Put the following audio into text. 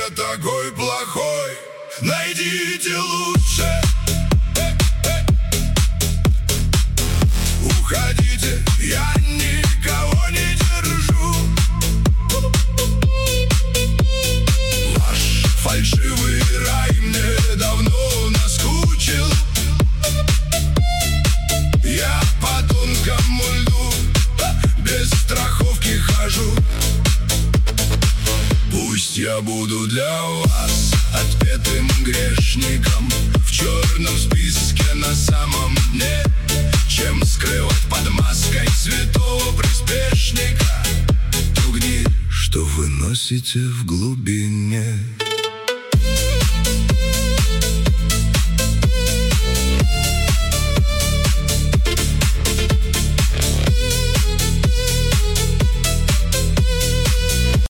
я такой плохой, найдите лучше. Уходите, я никого не держу. Ваш фальшивый рай мне давно наскучил. Я по тонкому льду без страховки хожу. Пусть я буду для вас отпетым грешником в черном списке на самом дне, чем скрывать под маской святого приспешника ту гниль, что вы носите в глубине.